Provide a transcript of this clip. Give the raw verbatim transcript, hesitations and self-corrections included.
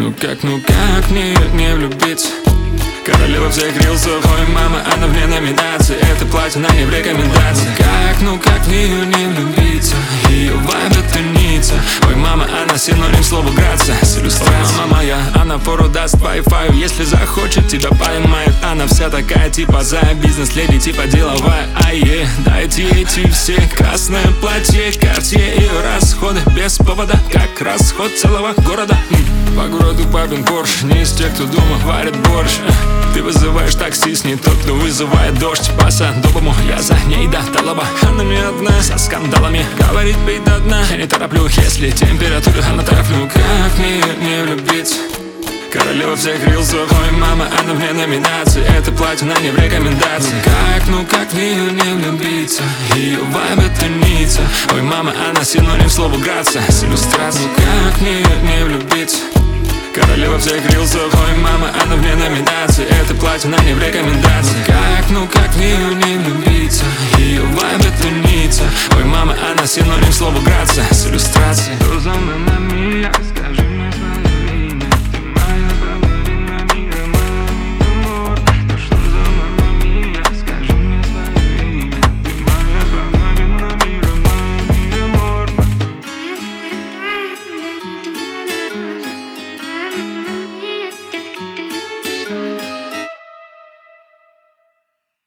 Ну как, ну как мне не влюбиться? Королева всех рилсов, ой, мама, она вне номинации. Это платье на не в рекомендации. Ну как, ну как в нее не влюбиться? Ее вайб это ница. Ой, мама, она синоним слова грация с иллюстрацией. Мама моя, она пору даст Wi-Fi. Если захочет, тебя поймает. Она вся такая типа за бизнес-леди, типа деловая. Ай-е, дайте эти все красное платье, Картье, ее расходы без повода, как расход целого города. По городу папин Порш, не из тех, кто дома варит борщ. Ты вызываешь такси, с ней тот, кто вызывает дождь. По садовому я за ней до толоба. Она не одна, со скандалами говорит, пей до дна. Я не тороплю, если температура, она тороплю. Как мне не влюбиться? Королева всех рилсов, ой, мама, она вне номинации. Это платье на не в рекомендации. Как, ну как в нее не влюбиться? Ее вайб это ница. Ой, мама, она синоним слова грация с иллюстрацией. Ну как мне не влюбиться? Королева всех рилсов, ой, мама, она вне номинации. Это платье на не в рекомендации. Ну как, ну как в нее не влюбиться? Ее вайб это ница. Ой, мама, она синоним слова грация с иллюстрацией. Что за мной, скажи мне.